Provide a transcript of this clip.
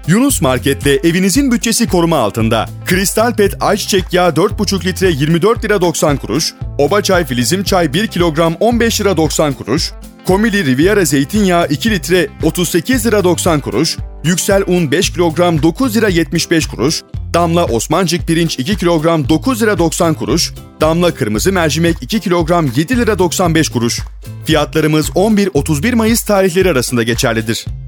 Yunus Market'te evinizin bütçesi koruma altında. Kristal Pet Ayçiçek Yağı 4,5 litre 24 lira 90 kuruş, Oba Çay Filizim Çay 1 kilogram 15 lira 90 kuruş, Komili Riviera Zeytinyağı 2 litre 38 lira 90 kuruş, Yüksel Un 5 kilogram 9 lira 75 kuruş, Damla Osmancık Pirinç 2 kilogram 9 lira 90 kuruş, Damla Kırmızı Mercimek 2 kilogram 7 lira 95 kuruş. Fiyatlarımız 11-31 Mayıs tarihleri arasında geçerlidir.